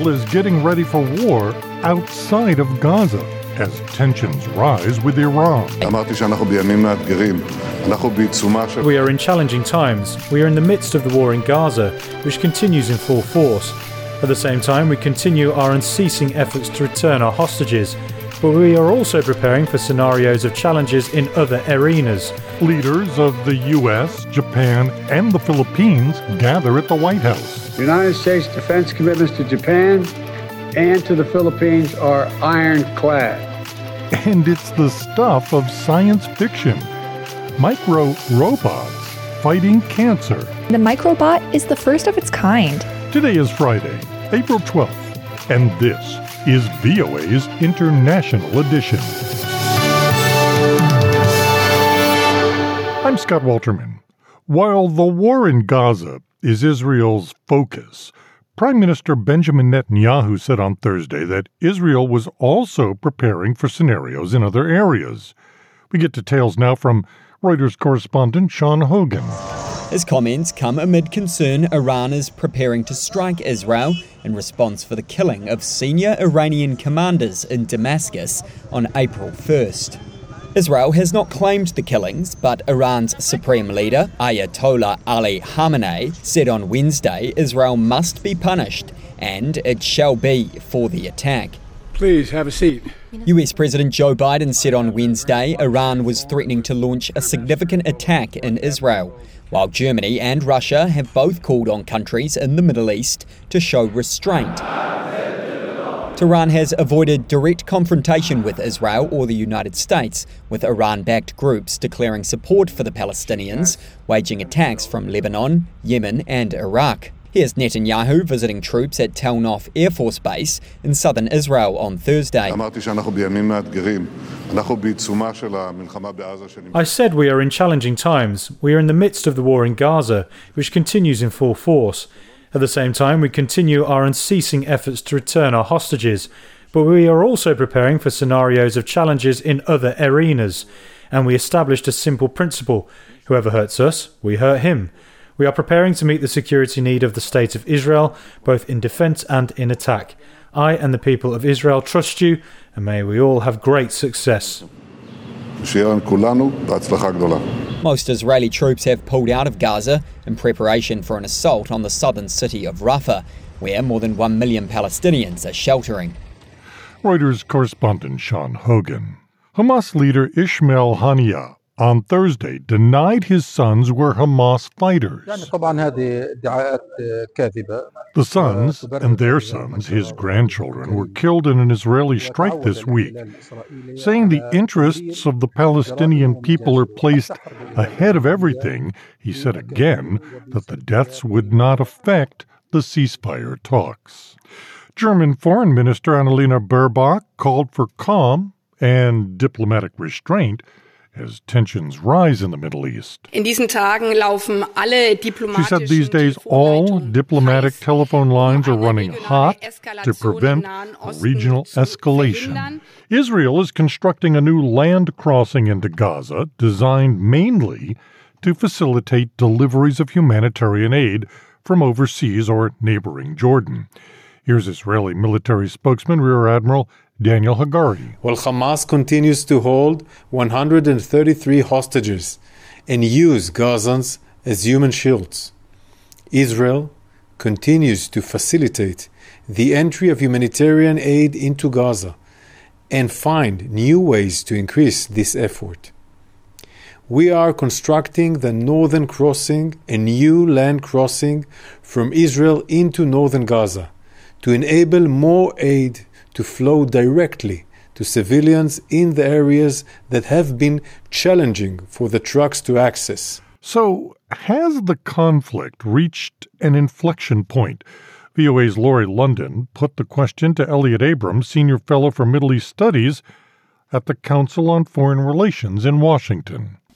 Israel is getting ready for war outside of Gaza as tensions rise with Iran. We are in challenging times. We are in the midst of the war in Gaza, which continues in full force. At the same time, we continue our unceasing efforts to return our hostages, but we are also preparing for scenarios of challenges in other arenas. Leaders of the U.S., Japan, and the Philippines gather at the White House. The United States defense commitments to Japan and to the Philippines are ironclad. And it's the stuff of science fiction. Micro robots fighting cancer. The microbot is the first of its kind. Today is Friday, April 12th, and this is VOA's International Edition. I'm Scott Walterman. While the war in Gaza is Israel's focus, Prime Minister Benjamin Netanyahu said on Thursday that Israel was also preparing for scenarios in other areas. We get details now from Reuters correspondent Sean Hogan. His comments come amid concern Iran is preparing to strike Israel in response for the killing of senior Iranian commanders in Damascus on April 1st. Israel has not claimed the killings, but Iran's supreme leader, Ayatollah Ali Khamenei, said on Wednesday Israel must be punished, and it shall be for the attack. Please have a seat. US President Joe Biden said on Wednesday Iran was threatening to launch a significant attack in Israel, while Germany and Russia have both called on countries in the Middle East to show restraint. Tehran has avoided direct confrontation with Israel or the United States, with Iran-backed groups declaring support for the Palestinians, waging attacks from Lebanon, Yemen and Iraq. Here's Netanyahu visiting troops at Tel Nof Air Force Base in southern Israel on Thursday. I said we are in challenging times. We are in the midst of the war in Gaza, which continues in full force. At the same time, we continue our unceasing efforts to return our hostages, but we are also preparing for scenarios of challenges in other arenas. And we established a simple principle: whoever hurts us, we hurt him. We are preparing to meet the security need of the State of Israel, both in defence and in attack. I and the people of Israel trust you, and may we all have great success. Most Israeli troops have pulled out of Gaza in preparation for an assault on the southern city of Rafah, where more than 1 million Palestinians are sheltering. Reuters correspondent Sean Hogan. Hamas leader Ismail Haniyeh on Thursday denied his sons were Hamas fighters. The sons and their sons, his grandchildren, were killed in an Israeli strike this week, saying the interests of the Palestinian people are placed ahead of everything. He said again that the deaths would not affect the ceasefire talks. German Foreign Minister Annalena Baerbock called for calm and diplomatic restraint as tensions rise in the Middle East. She said these days all diplomatic telephone lines are running hot to prevent a regional escalation. Israel is constructing a new land crossing into Gaza designed mainly to facilitate deliveries of humanitarian aid from overseas or neighboring Jordan. Here's Israeli military spokesman Rear Admiral Daniel Hagari. While Hamas continues to hold 133 hostages and use Gazans as human shields, Israel continues to facilitate the entry of humanitarian aid into Gaza and find new ways to increase this effort. We are constructing the Northern Crossing, a new land crossing from Israel into northern Gaza, to enable more aid to flow directly to civilians in the areas that have been challenging for the trucks to access. So, has the conflict reached an inflection point? VOA's Laurie London put the question to Elliot Abrams, Senior Fellow for Middle East Studies at the Council on Foreign Relations in Washington.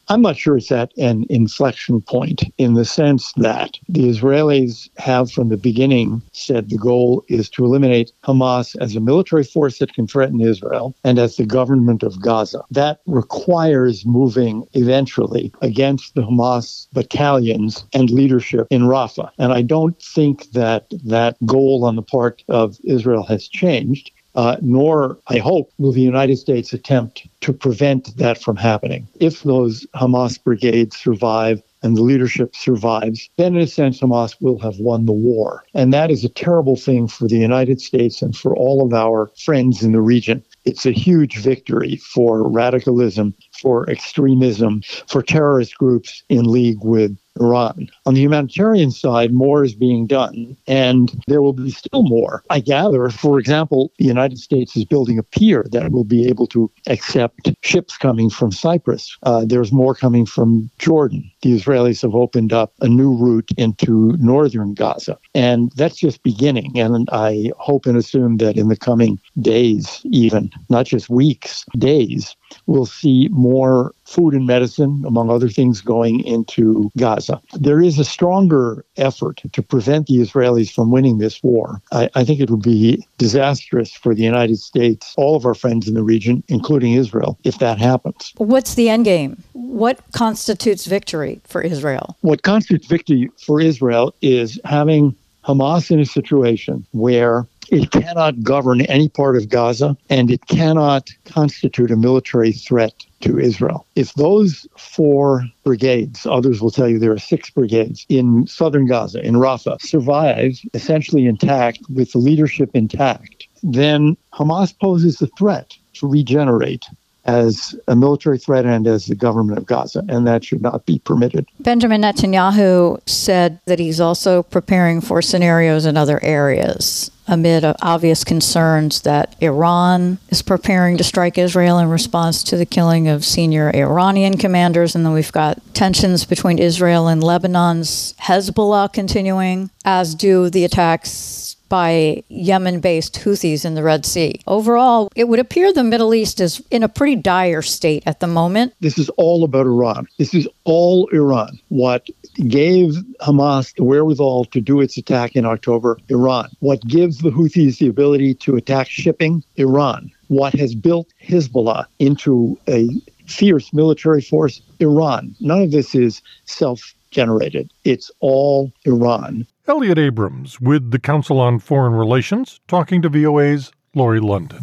I'm not sure it's at an inflection point in the sense that the Israelis have from the beginning said the goal is to eliminate Hamas as a military force that can threaten Israel and as the government of Gaza. That requires moving eventually against the Hamas battalions and leadership in Rafah. And I don't think that that goal on the part of Israel has changed. Nor, I hope, will the United States attempt to prevent that from happening. If those Hamas brigades survive and the leadership survives, then in a sense Hamas will have won the war. And that is a terrible thing for the United States and for all of our friends in the region. It's a huge victory for radicalism, for extremism, for terrorist groups in league with Iran. On the humanitarian side, more is being done, and there will be still more. I gather, for example, the United States is building a pier that will be able to accept ships coming from Cyprus. There's more coming from Jordan. The Israelis have opened up a new route into northern Gaza, and that's just beginning. And I hope and assume that in the coming days, even, not just weeks, days, we'll see more food and medicine, among other things, going into Gaza. There is a stronger effort to prevent the Israelis from winning this war. I think it would be disastrous for the United States, all of our friends in the region, including Israel, if that happens. What's the end game? What constitutes victory for Israel? What constitutes victory for Israel is having Hamas in a situation where it cannot govern any part of Gaza, and it cannot constitute a military threat to Israel. If those 4 brigades, others will tell you there are 6 brigades in southern Gaza, in Rafah, survive essentially intact with the leadership intact, then Hamas poses a threat to regenerate as a military threat and as the government of Gaza, and that should not be permitted. Benjamin Netanyahu said that he's also preparing for scenarios in other areas amid obvious concerns that Iran is preparing to strike Israel in response to the killing of senior Iranian commanders. And then we've got tensions between Israel and Lebanon's Hezbollah continuing, as do the attacks by Yemen-based Houthis in the Red Sea. Overall, it would appear the Middle East is in a pretty dire state at the moment. This is all about Iran. This is all Iran. What gave Hamas the wherewithal to do its attack in October? Iran. What gives the Houthis the ability to attack shipping? Iran. What has built Hezbollah into a fierce military force? Iran. None of this is self-generated. It's all Iran. Elliot Abrams with the Council on Foreign Relations, talking to VOA's Laurie London.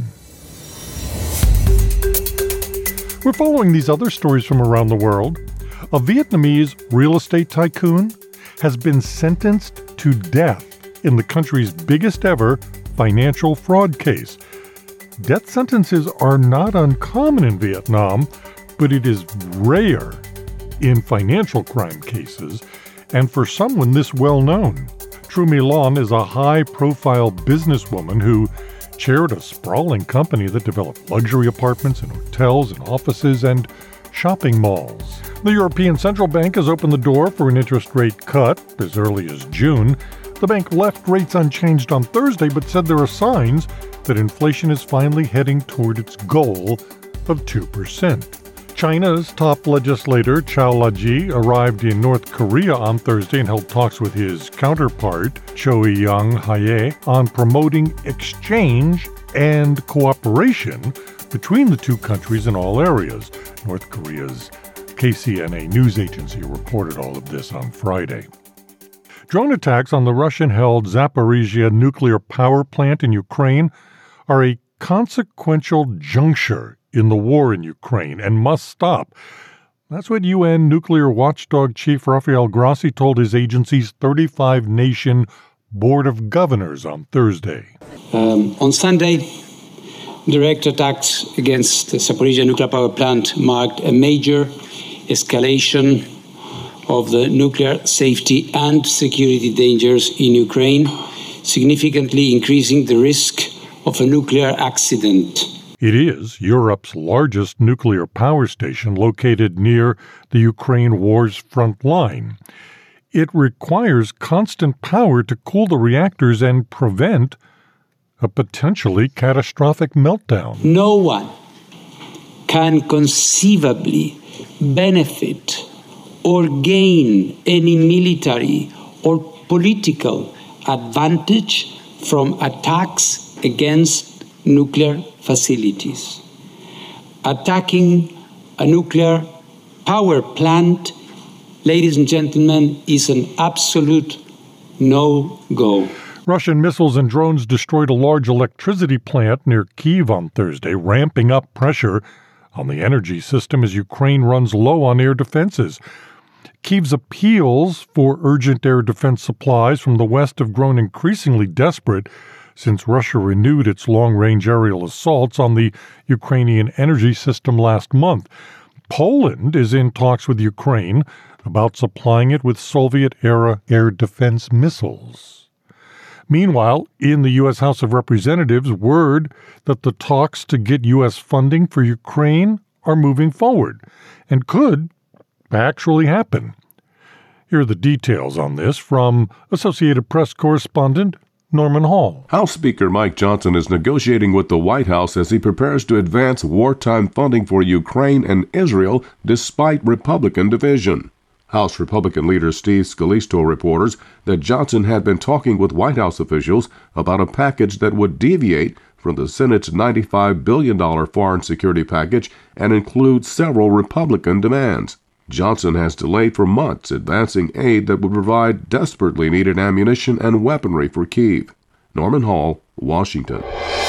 We're following these other stories from around the world. A Vietnamese real estate tycoon has been sentenced to death in the country's biggest ever financial fraud case. Death sentences are not uncommon in Vietnam, but it is rare in financial crime cases, and for someone this well-known. True My Loan is a high-profile businesswoman who chaired a sprawling company that developed luxury apartments and hotels and offices and shopping malls. The European Central Bank has opened the door for an interest rate cut as early as June. The bank left rates unchanged on Thursday, but said there are signs that inflation is finally heading toward its goal of 2%. China's top legislator, Chao Laji, arrived in North Korea on Thursday and held talks with his counterpart, Choi Young-hae, on promoting exchange and cooperation between the two countries in all areas. North Korea's KCNA news agency reported all of this on Friday. Drone attacks on the Russian-held Zaporizhzhia nuclear power plant in Ukraine are a consequential juncture in the war in Ukraine and must stop. That's what UN nuclear watchdog chief Rafael Grossi told his agency's 35-nation Board of Governors on Thursday. On Sunday, direct attacks against the Zaporizhzhia nuclear power plant marked a major escalation of the nuclear safety and security dangers in Ukraine, significantly increasing the risk of a nuclear accident. It is Europe's largest nuclear power station located near the Ukraine war's front line. It requires constant power to cool the reactors and prevent a potentially catastrophic meltdown. No one can conceivably benefit or gain any military or political advantage from attacks against nuclear facilities. Attacking a nuclear power plant, ladies and gentlemen, is an absolute no-go. Russian missiles and drones destroyed a large electricity plant near Kyiv on Thursday, ramping up pressure on the energy system as Ukraine runs low on air defenses. Kyiv's appeals for urgent air defense supplies from the West have grown increasingly desperate since Russia renewed its long-range aerial assaults on the Ukrainian energy system last month. Poland is in talks with Ukraine about supplying it with Soviet-era air defense missiles. Meanwhile, in the U.S. House of Representatives, word that the talks to get U.S. funding for Ukraine are moving forward and could actually happen. Here are the details on this from Associated Press correspondent Norman Hall. House Speaker Mike Johnson is negotiating with the White House as he prepares to advance wartime funding for Ukraine and Israel despite Republican division. House Republican leader Steve Scalise told reporters that Johnson had been talking with White House officials about a package that would deviate from the Senate's $95 billion foreign security package and include several Republican demands. Johnson has delayed for months advancing aid that would provide desperately needed ammunition and weaponry for Kyiv. Norman Hall, Washington.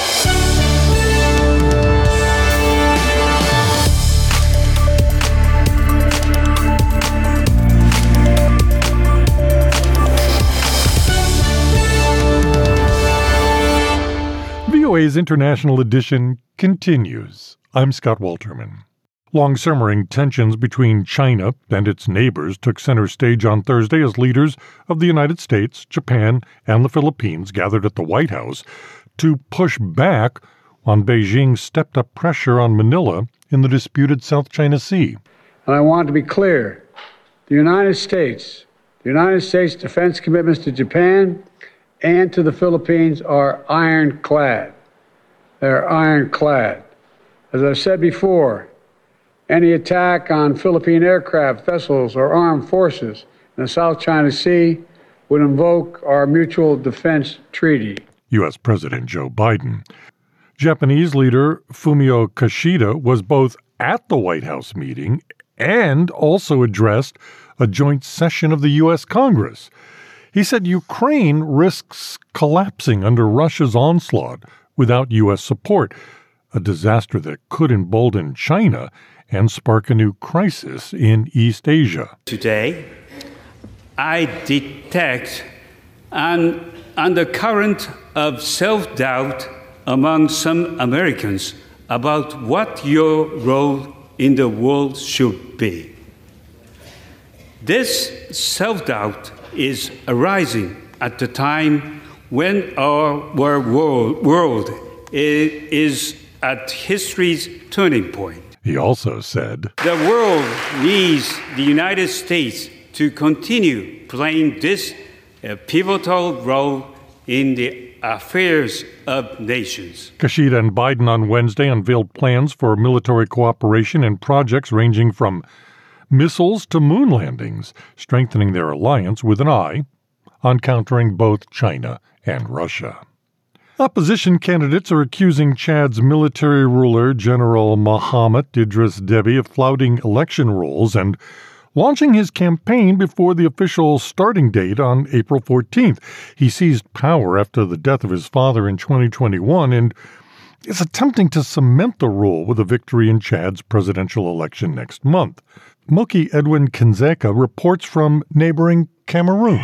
VOA's International Edition continues. I'm Scott Walterman. Long-simmering tensions between China and its neighbors took center stage on Thursday as leaders of the United States, Japan, and the Philippines gathered at the White House to push back on Beijing's stepped-up pressure on Manila in the disputed South China Sea. And I want to be clear, the United States defense commitments to Japan and to the Philippines are ironclad. They're ironclad. As I've said before, any attack on Philippine aircraft, vessels, or armed forces in the South China Sea would invoke our Mutual Defense Treaty. U.S. President Joe Biden. Japanese leader Fumio Kishida was both at the White House meeting and also addressed a joint session of the U.S. Congress. He said Ukraine risks collapsing under Russia's onslaught without U.S. support, a disaster that could embolden China and spark a new crisis in East Asia. Today, I detect an undercurrent of self-doubt among some Americans about what your role in the world should be. This self-doubt is arising at the time when our world is at history's turning point. He also said, "The world needs the United States to continue playing this pivotal role in the affairs of nations." Kishida and Biden on Wednesday unveiled plans for military cooperation in projects ranging from missiles to moon landings, strengthening their alliance with an eye on countering both China and Russia. Opposition candidates are accusing Chad's military ruler, General Mohamed Idris Deby, of flouting election rules and launching his campaign before the official starting date on April 14th. He seized power after the death of his father in 2021 and is attempting to cement the rule with a victory in Chad's presidential election next month. Moki Edwin Kinzeka reports from neighboring Cameroon.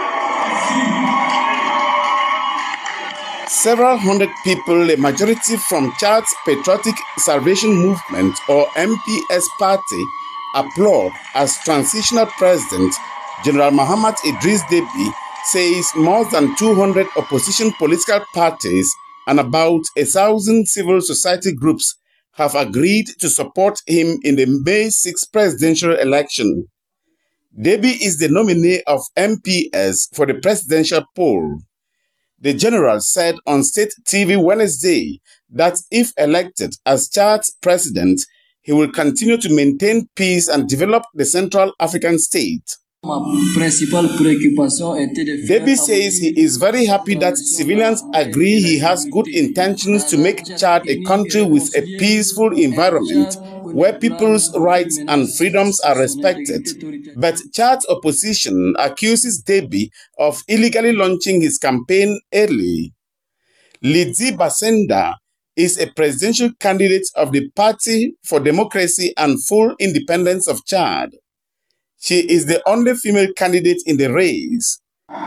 Several hundred people, a majority from Chad's Patriotic Salvation Movement, or MPS party, applaud as transitional president General Mohamed Idris Deby says more than 200 opposition political parties and about 1,000 civil society groups have agreed to support him in the May 6 presidential election. Deby is the nominee of MPS for the presidential poll. The general said on state TV Wednesday that if elected as Chad's president, he will continue to maintain peace and develop the Central African state. Deby says he is very happy that civilians agree he has good intentions to make Chad a country with a peaceful environment where people's rights and freedoms are respected. But Chad's opposition accuses Deby of illegally launching his campaign early. Lydie Basenda is a presidential candidate of the Party for Democracy and Full Independence of Chad. She is the only female candidate in the race.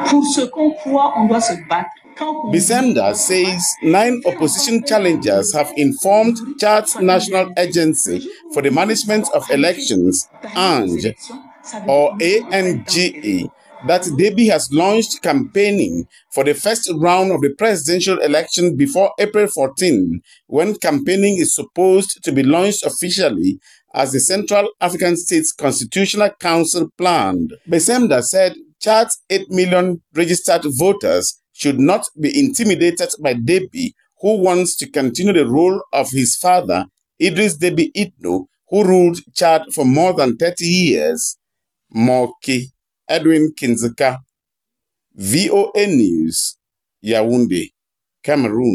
Basenda says 9 opposition challengers have informed Chad's National Agency for the Management of Elections, ANGE, or ANGE, that Deby has launched campaigning for the first round of the presidential election before April 14, when campaigning is supposed to be launched officially as the Central African States Constitutional Council planned. Basenda said Chad's 8 million registered voters should not be intimidated by Deby, who wants to continue the role of his father, Idris Deby Itno, who ruled Chad for more than 30 years. Moki Edwin Kinzeka, VOA News, Yaoundé, Cameroon.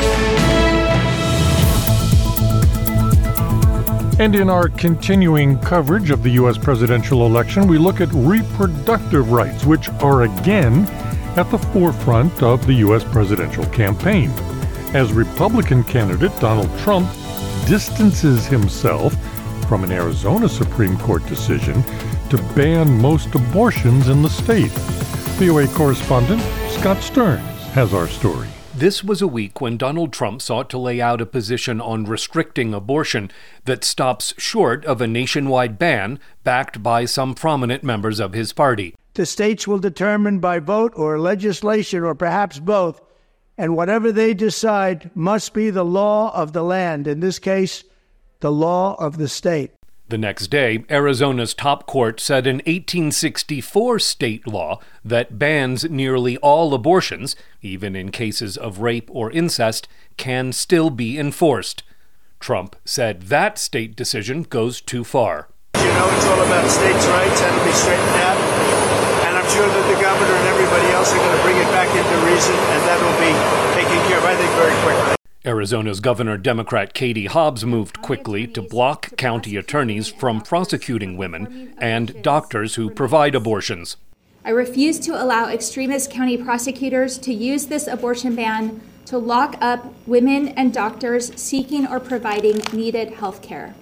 And in our continuing coverage of the U.S. presidential election, we look at reproductive rights, which are again at the forefront of the U.S. presidential campaign, as Republican candidate Donald Trump distances himself from an Arizona Supreme Court decision to ban most abortions in the state. VOA correspondent Scott Stearns has our story. This was a week when Donald Trump sought to lay out a position on restricting abortion that stops short of a nationwide ban backed by some prominent members of his party. The states will determine by vote or legislation or perhaps both, and whatever they decide must be the law of the land, in this case, the law of the state. The next day, Arizona's top court said an 1864 state law that bans nearly all abortions, even in cases of rape or incest, can still be enforced. Trump said that state decision goes too far. You know, it's all about states' rights, and it'll be straightened out. And I'm sure that the governor and everybody else are going to bring it back into reason, and that will be taken care of, I think, very quickly. Arizona's Governor Democrat Katie Hobbs moved quickly to block county attorneys from prosecuting women and doctors who provide abortions. I refuse to allow extremist county prosecutors to use this abortion ban to lock up women and doctors seeking or providing needed health care.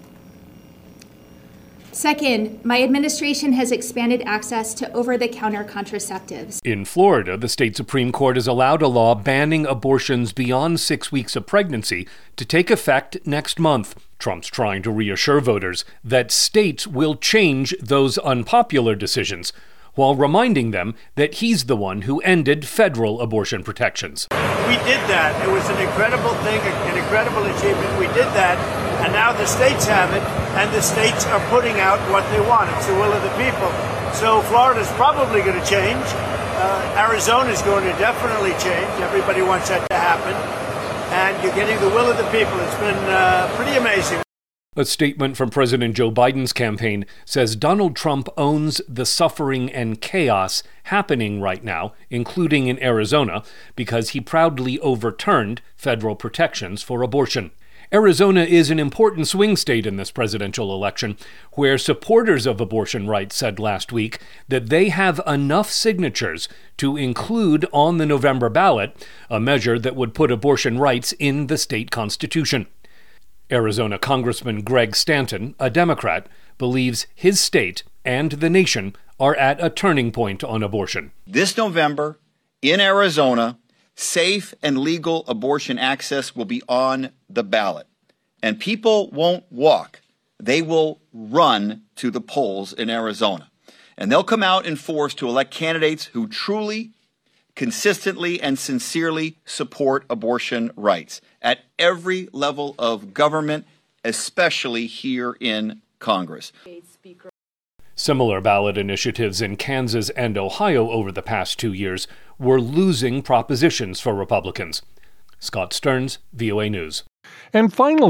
Second, my administration has expanded access to over-the-counter contraceptives. In Florida, the state Supreme Court has allowed a law banning abortions beyond 6 weeks of pregnancy to take effect next month. Trump's trying to reassure voters that states will change those unpopular decisions, while reminding them that he's the one who ended federal abortion protections. We did that. It was an incredible thing, an incredible achievement. We did that, and now the states have it, and the states are putting out what they want. It's the will of the people. So Florida's probably going to change. Arizona's going to definitely change. Everybody wants that to happen. And you're getting the will of the people. It's been pretty amazing. A statement from President Joe Biden's campaign says Donald Trump owns the suffering and chaos happening right now, including in Arizona, because he proudly overturned federal protections for abortion. Arizona is an important swing state in this presidential election, where supporters of abortion rights said last week that they have enough signatures to include on the November ballot a measure that would put abortion rights in the state constitution. Arizona Congressman Greg Stanton, a Democrat, believes his state and the nation are at a turning point on abortion. This November, in Arizona, safe and legal abortion access will be on the ballot. And people won't walk. They will run to the polls in Arizona. And they'll come out in force to elect candidates who truly, consistently, and sincerely support abortion rights at every level of government, especially here in Congress. Similar ballot initiatives in Kansas and Ohio over the past 2 years were losing propositions for Republicans. Scott Stearns, VOA News. And finally,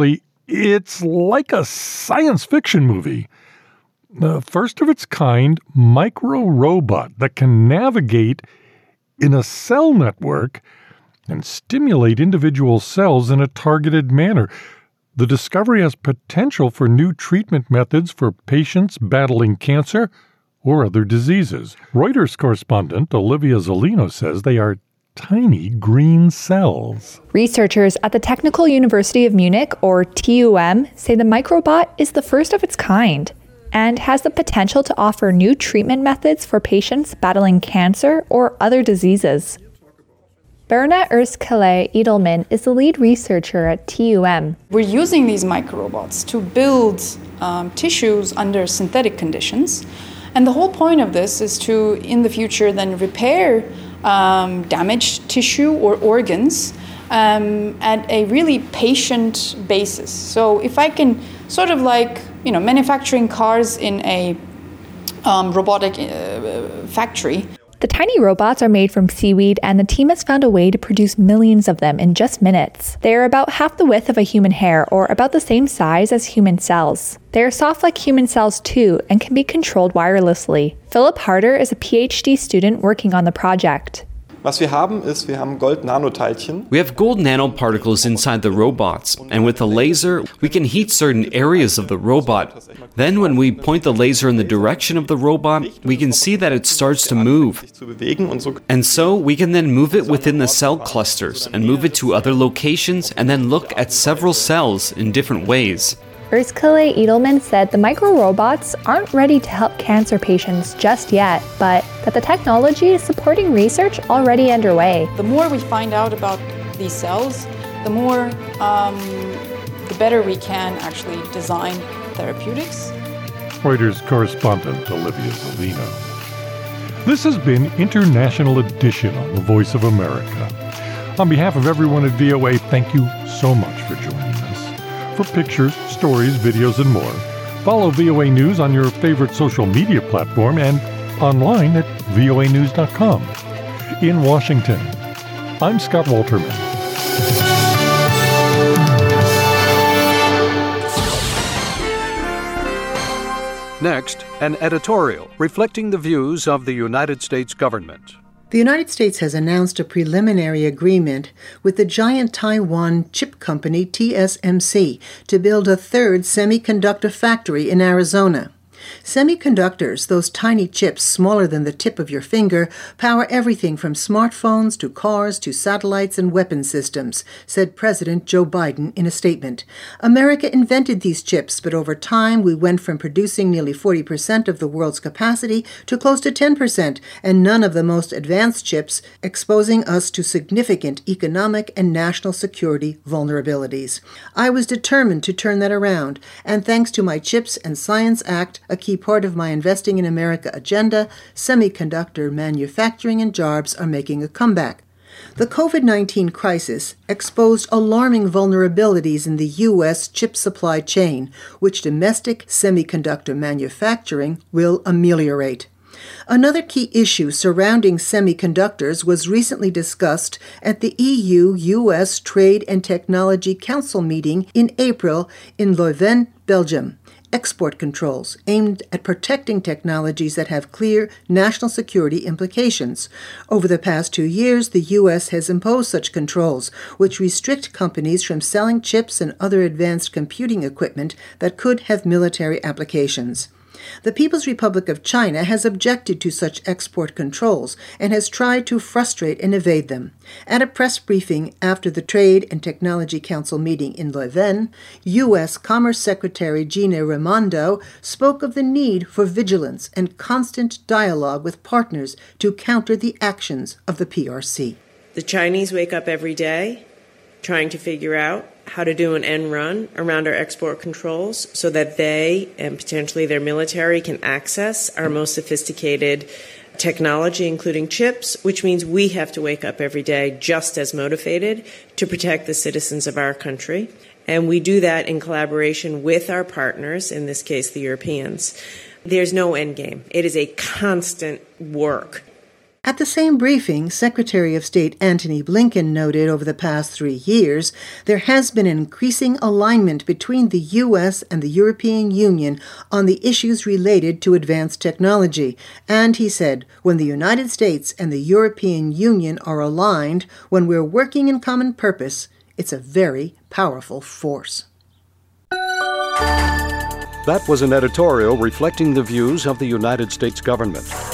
It's like a science fiction movie. The first of its kind micro-robot that can navigate in a cell network and stimulate individual cells in a targeted manner. The discovery has potential for new treatment methods for patients battling cancer or other diseases. Reuters correspondent Olivia Zolino says they are tiny green cells. Researchers at the Technical University of Munich, or TUM, say the microbot is the first of its kind and has the potential to offer new treatment methods for patients battling cancer or other diseases. Berna Erskale Edelman is the lead researcher at TUM. We're using these microrobots to build tissues under synthetic conditions. And the whole point of this is to, in the future, then repair damaged tissue or organs at a really patient basis. So if I can sort of like, manufacturing cars in a robotic factory. The tiny robots are made from seaweed, and the team has found a way to produce millions of them in just minutes. They are about half the width of a human hair, or about the same size as human cells. They are soft like human cells too, and can be controlled wirelessly. Philip Harder is a PhD student working on the project. Was wir haben ist, wir haben Gold-Nanoteilchen. We have gold nanoparticles inside the robots, and with a laser, we can heat certain areas of the robot. Then when we point the laser in the direction of the robot, we can see that it starts to move. And so we can then move it within the cell clusters and move it to other locations and then look at several cells in different ways. Erskale Edelman said the micro-robots aren't ready to help cancer patients just yet, but that the technology is supporting research already underway. The more we find out about these cells, the better we can actually design therapeutics. Reuters correspondent Olivia Zolino. This has been International Edition on the Voice of America. On behalf of everyone at VOA, thank you so much for joining us. For pictures, stories, videos, and more, follow VOA News on your favorite social media platform and online at voanews.com. In Washington, I'm Scott Walterman. Next, an editorial reflecting the views of the United States government. The United States has announced a preliminary agreement with the giant Taiwan chip company TSMC to build a third semiconductor factory in Arizona. Semiconductors, those tiny chips smaller than the tip of your finger, power everything from smartphones to cars to satellites and weapon systems, said President Joe Biden in a statement. America invented these chips, but over time we went from producing nearly 40% of the world's capacity to close to 10%, and none of the most advanced chips, exposing us to significant economic and national security vulnerabilities. I was determined to turn that around, and thanks to my CHIPS and Science Act, a key part of my Investing in America agenda, semiconductor manufacturing and jobs are making a comeback. The COVID-19 crisis exposed alarming vulnerabilities in the U.S. chip supply chain, which domestic semiconductor manufacturing will ameliorate. Another key issue surrounding semiconductors was recently discussed at the EU-US Trade and Technology Council meeting in April in Leuven, Belgium. Export controls aimed at protecting technologies that have clear national security implications. Over the past 2 years, the U.S. has imposed such controls, which restrict companies from selling chips and other advanced computing equipment that could have military applications. The People's Republic of China has objected to such export controls and has tried to frustrate and evade them. At a press briefing after the Trade and Technology Council meeting in Leuven, U.S. Commerce Secretary Gina Raimondo spoke of the need for vigilance and constant dialogue with partners to counter the actions of the PRC. The Chinese wake up every day trying to figure out how to do an end run around our export controls so that they and potentially their military can access our most sophisticated technology, including chips, which means we have to wake up every day just as motivated to protect the citizens of our country. And we do that in collaboration with our partners, in this case, the Europeans. There's no end game. It is a constant work. At the same briefing, Secretary of State Antony Blinken noted over the past 3 years, there has been an increasing alignment between the U.S. and the European Union on the issues related to advanced technology. And he said, when the United States and the European Union are aligned, when we're working in common purpose, it's a very powerful force. That was an editorial reflecting the views of the United States government.